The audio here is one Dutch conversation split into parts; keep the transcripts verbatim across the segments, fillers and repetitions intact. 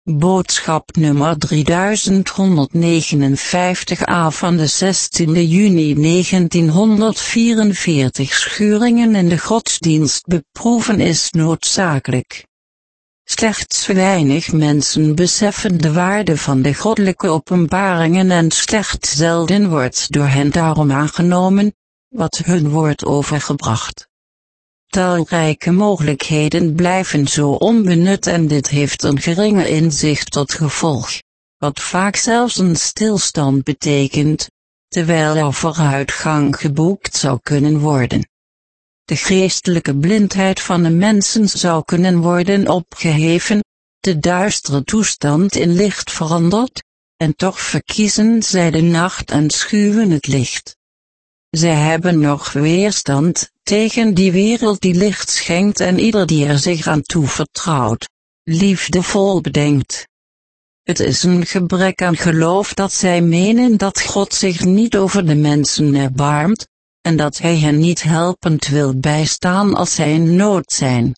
Boodschap nummer drieduizend honderdnegenenvijftig a van de zestiende juni negentienhonderdvierenveertig. Schuringen in de godsdienst beproeven is noodzakelijk. Slechts weinig mensen beseffen de waarde van de goddelijke openbaringen en slechts zelden wordt door hen daarom aangenomen, wat hun wordt overgebracht. Talrijke mogelijkheden blijven zo onbenut en dit heeft een geringe inzicht tot gevolg, wat vaak zelfs een stilstand betekent, terwijl er vooruitgang geboekt zou kunnen worden. De geestelijke blindheid van de mensen zou kunnen worden opgeheven, de duistere toestand in licht veranderd, en toch verkiezen zij de nacht en schuwen het licht. Zij hebben nog weerstand tegen die wereld die licht schenkt en ieder die er zich aan toevertrouwt, liefdevol bedenkt. Het is een gebrek aan geloof dat zij menen dat God zich niet over de mensen erbarmt, en dat hij hen niet helpend wil bijstaan als zij in nood zijn.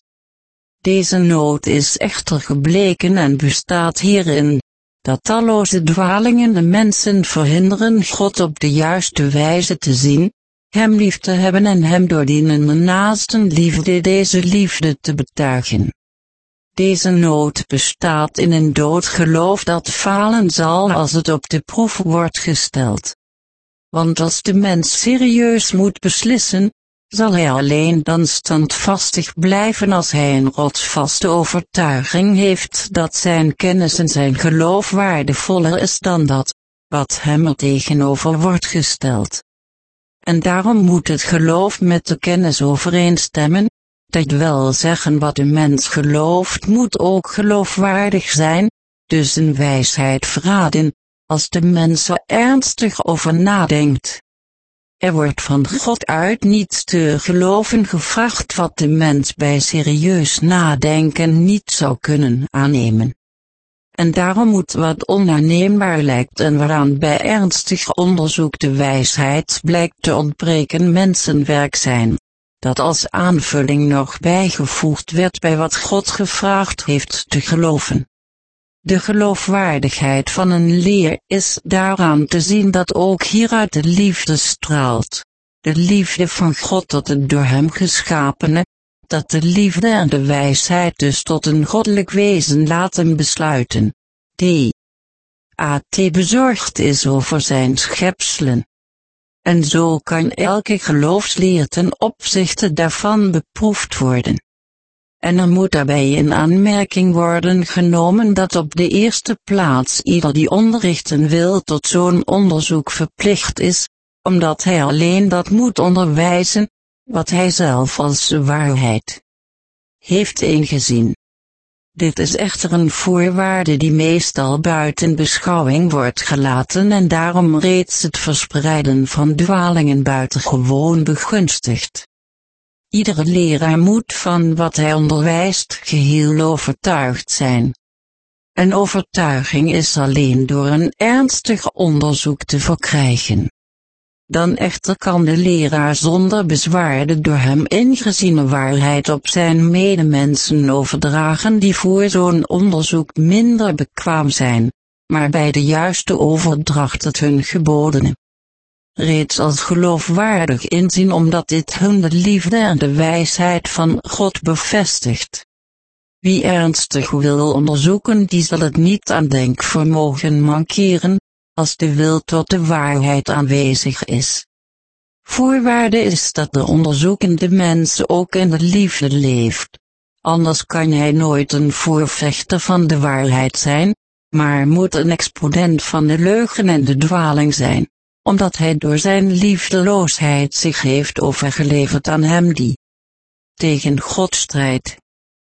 Deze nood is echter gebleken en bestaat hierin, dat talloze dwalingen de mensen verhinderen God op de juiste wijze te zien, hem lief te hebben en hem door dienende naastenliefde deze liefde te betuigen. Deze nood bestaat in een dood geloof dat falen zal als het op de proef wordt gesteld. Want als de mens serieus moet beslissen, zal hij alleen dan standvastig blijven als hij een rotsvaste overtuiging heeft dat zijn kennis en zijn geloof waardevoller is dan dat, wat hem er tegenover wordt gesteld. En daarom moet het geloof met de kennis overeenstemmen, dat wil zeggen wat de mens gelooft moet ook geloofwaardig zijn, dus een wijsheid verraden, als de mens er ernstig over nadenkt. Er wordt van God uit niets te geloven gevraagd wat de mens bij serieus nadenken niet zou kunnen aannemen. En daarom moet wat onaanneembaar lijkt en waaraan bij ernstig onderzoek de wijsheid blijkt te ontbreken mensenwerk zijn, dat als aanvulling nog bijgevoegd werd bij wat God gevraagd heeft te geloven. De geloofwaardigheid van een leer is daaraan te zien dat ook hieruit de liefde straalt, de liefde van God tot het door hem geschapene, dat de liefde en de wijsheid dus tot een goddelijk wezen laten besluiten, die at bezorgd is over zijn schepselen. En zo kan elke geloofsleer ten opzichte daarvan beproefd worden. En er moet daarbij in aanmerking worden genomen dat op de eerste plaats ieder die onderrichten wil tot zo'n onderzoek verplicht is, omdat hij alleen dat moet onderwijzen, wat hij zelf als waarheid heeft ingezien. Dit is echter een voorwaarde die meestal buiten beschouwing wordt gelaten en daarom reeds het verspreiden van dwalingen buitengewoon begunstigt. Iedere leraar moet van wat hij onderwijst geheel overtuigd zijn. En overtuiging is alleen door een ernstig onderzoek te verkrijgen. Dan echter kan de leraar zonder bezwaar de door hem ingeziene waarheid op zijn medemensen overdragen die voor zo'n onderzoek minder bekwaam zijn, maar bij de juiste overdracht het hun gebodene reeds als geloofwaardig inzien omdat dit hun de liefde en de wijsheid van God bevestigt. Wie ernstig wil onderzoeken die zal het niet aan denkvermogen mankeren, als de wil tot de waarheid aanwezig is. Voorwaarde is dat de onderzoekende mens ook in de liefde leeft, anders kan hij nooit een voorvechter van de waarheid zijn, maar moet een exponent van de leugen en de dwaling zijn, omdat hij door zijn liefdeloosheid zich heeft overgeleverd aan hem die tegen God strijdt.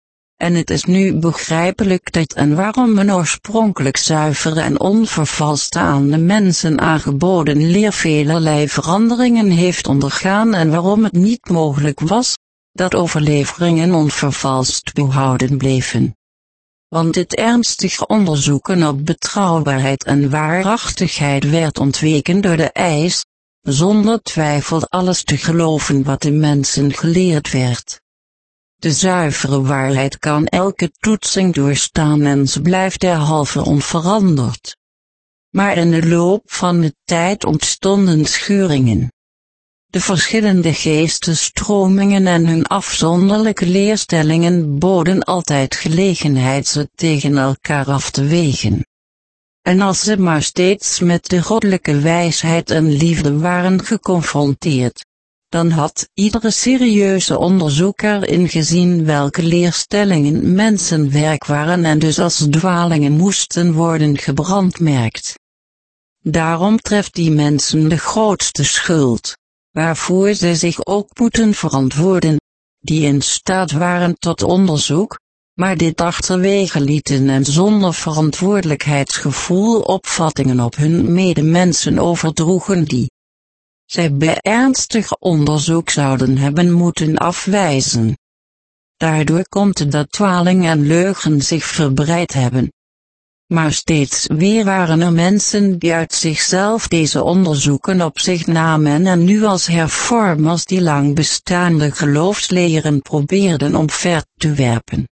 En het is nu begrijpelijk dat en waarom een oorspronkelijk zuivere en onvervalste aan de mensen aangeboden leer velerlei veranderingen heeft ondergaan en waarom het niet mogelijk was, dat overleveringen onvervalst behouden bleven. Want dit ernstig onderzoeken op betrouwbaarheid en waarachtigheid werd ontweken door de eis, zonder twijfel alles te geloven wat de mensen geleerd werd. De zuivere waarheid kan elke toetsing doorstaan en ze blijft derhalve onveranderd. Maar in de loop van de tijd ontstonden schuringen. De verschillende geestesstromingen en hun afzonderlijke leerstellingen boden altijd gelegenheid ze tegen elkaar af te wegen. En als ze maar steeds met de goddelijke wijsheid en liefde waren geconfronteerd, dan had iedere serieuze onderzoeker ingezien welke leerstellingen mensenwerk waren en dus als dwalingen moesten worden gebrandmerkt. Daarom treft die mensen de grootste schuld, waarvoor zij zich ook moeten verantwoorden, die in staat waren tot onderzoek, maar dit achterwege lieten en zonder verantwoordelijkheidsgevoel opvattingen op hun medemensen overdroegen die zij bij ernstig onderzoek zouden hebben moeten afwijzen. Daardoor komt dat dwaling en leugen zich verbreid hebben. Maar steeds weer waren er mensen die uit zichzelf deze onderzoeken op zich namen en nu als hervormers die lang bestaande geloofsleren probeerden omver te werpen.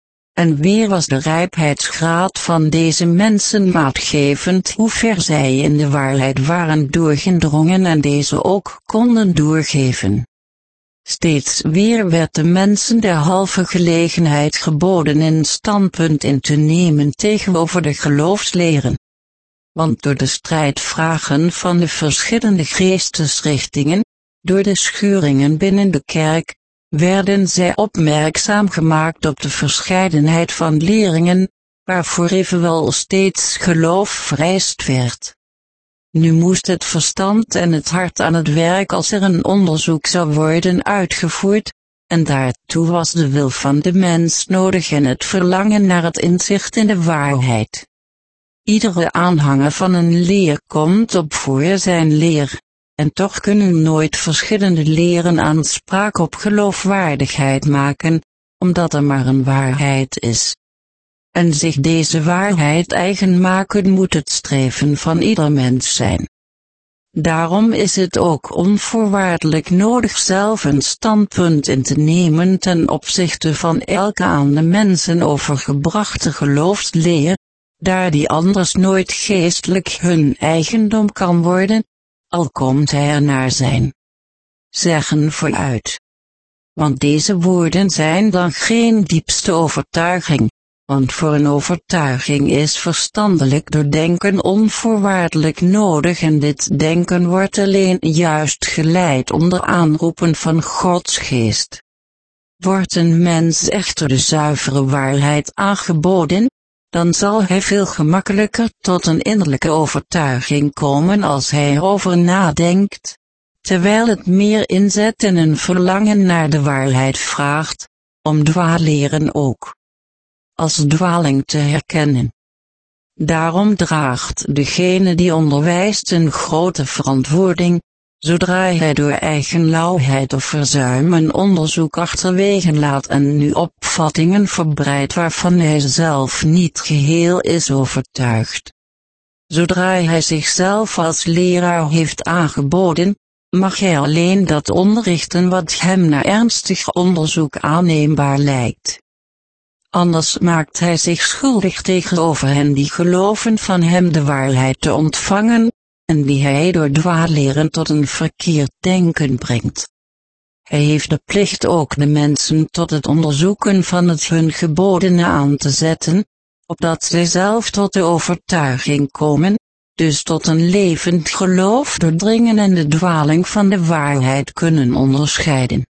En weer was de rijpheidsgraad van deze mensen maatgevend hoe ver zij in de waarheid waren doorgedrongen en deze ook konden doorgeven. Steeds weer werd de mensen derhalve gelegenheid geboden een standpunt in te nemen tegenover de geloofsleren. Want door de strijdvragen van de verschillende geestesrichtingen, door de schuringen binnen de kerk, werden zij opmerkzaam gemaakt op de verscheidenheid van leringen, waarvoor evenwel steeds geloof vereist werd. Nu moest het verstand en het hart aan het werk als er een onderzoek zou worden uitgevoerd, en daartoe was de wil van de mens nodig en het verlangen naar het inzicht in de waarheid. Iedere aanhanger van een leer komt op voor zijn leer, en toch kunnen nooit verschillende leren aanspraak op geloofwaardigheid maken, omdat er maar een waarheid is. En zich deze waarheid eigen maken moet het streven van ieder mens zijn. Daarom is het ook onvoorwaardelijk nodig zelf een standpunt in te nemen ten opzichte van elke aan de mensen overgebrachte geloofsleer, daar die anders nooit geestelijk hun eigendom kan worden, al komt hij er naar zijn zeggen vooruit. Want deze woorden zijn dan geen diepste overtuiging. Want voor een overtuiging is verstandelijk doordenken onvoorwaardelijk nodig en dit denken wordt alleen juist geleid onder aanroepen van Gods geest. Wordt een mens echter de zuivere waarheid aangeboden, dan zal hij veel gemakkelijker tot een innerlijke overtuiging komen als hij erover nadenkt, terwijl het meer inzet en een verlangen naar de waarheid vraagt, om dwaaleren ook als dwaling te herkennen. Daarom draagt degene die onderwijst een grote verantwoording, zodra hij door eigen lauwheid of verzuim een onderzoek achterwege laat en nu opvattingen verbreidt waarvan hij zelf niet geheel is overtuigd. Zodra hij zichzelf als leraar heeft aangeboden, mag hij alleen dat onderrichten wat hem na ernstig onderzoek aanneembaar lijkt. Anders maakt hij zich schuldig tegenover hen die geloven van hem de waarheid te ontvangen, en die hij door dwaalleren tot een verkeerd denken brengt. Hij heeft de plicht ook de mensen tot het onderzoeken van het hun gebodene aan te zetten, opdat zij zelf tot de overtuiging komen, dus tot een levend geloof doordringen en de dwaling van de waarheid kunnen onderscheiden.